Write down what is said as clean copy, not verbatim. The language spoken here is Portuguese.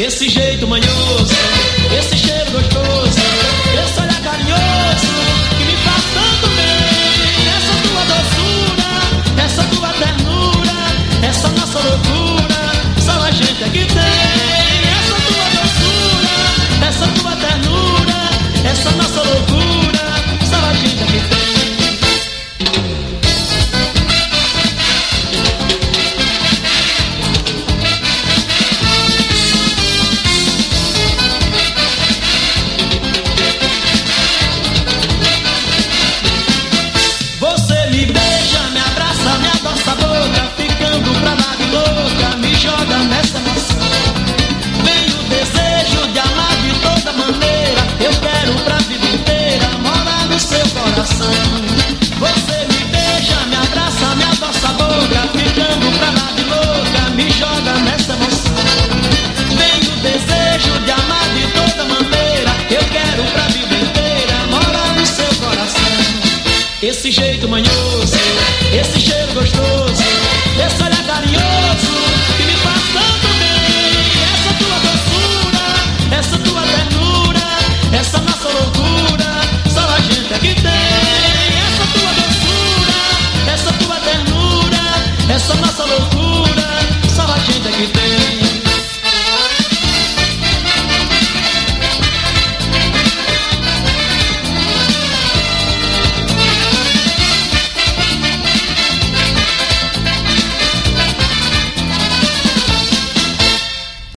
Esse jeito manhoso, esse cheiro gostoso, esse olhar carinhoso que me faz tanto bem. Essa tua doçura, essa tua ternura, essa nossa loucura, só a gente é que tem. Essa tua doçura, essa tua ternura, essa nossa loucura, só a gente é que tem. Você me beija, me abraça, me adoça a boca, ficando pra lá de louca, me joga nessa emoção. Vem o desejo de amar de toda maneira, eu quero pra vida inteira morar no seu coração. Esse jeito manhoso,